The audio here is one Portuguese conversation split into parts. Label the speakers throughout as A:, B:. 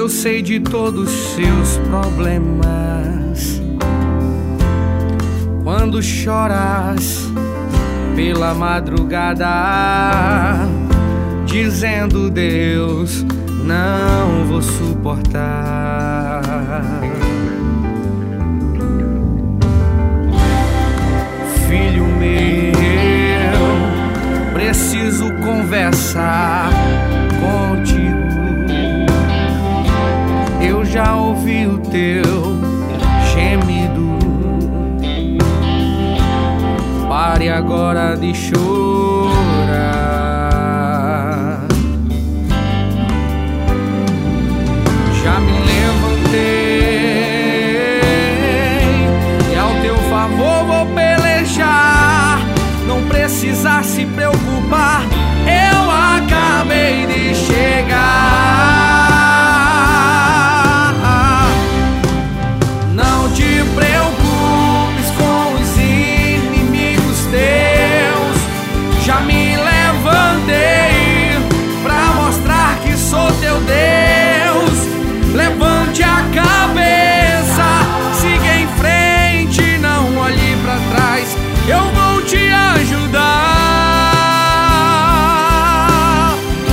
A: Eu sei de todos os seus problemas. Quando choras pela madrugada, dizendo: Deus, não vou suportar. Filho meu, preciso conversar contigo. Eu já ouvi o teu gemido. Pare agora de chorar. Já me levantei e ao teu favor vou pelejar. Não precisa se preocupar, eu acabei de chegar. Não te preocupes com os inimigos teus. Já me levantei pra mostrar que sou teu Deus. Levante a cabeça, siga em frente, não olhe pra trás. Eu vou te ajudar.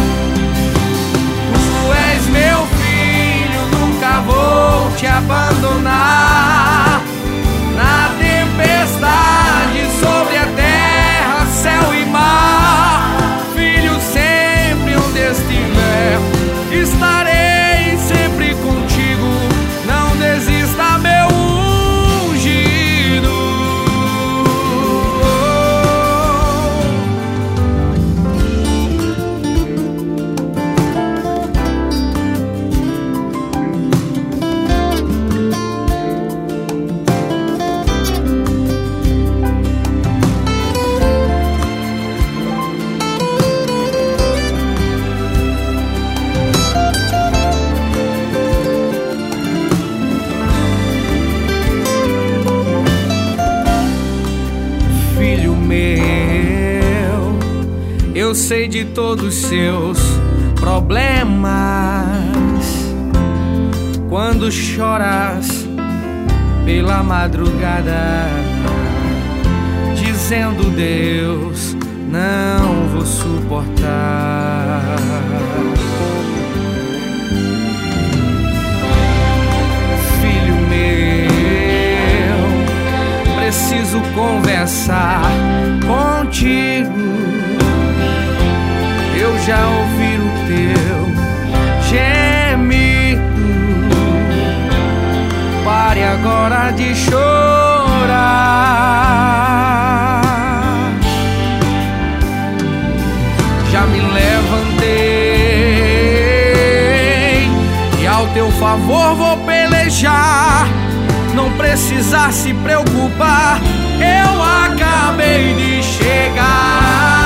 A: Tu és meu filho, nunca vou te abandonar. Na tempestade, sobre a terra, céu e mar, filho, sempre onde estiver, estarei sempre contigo. Não desista, meu ungido. Eu sei de todos os seus problemas. Quando choras pela madrugada, dizendo: Deus, não vou suportar. Filho meu, preciso conversar contigo. Eu já ouvi o teu gemido. Pare agora de chorar. Já me levantei e ao teu favor vou pelejar. Não precisa se preocupar, eu acabei de chegar.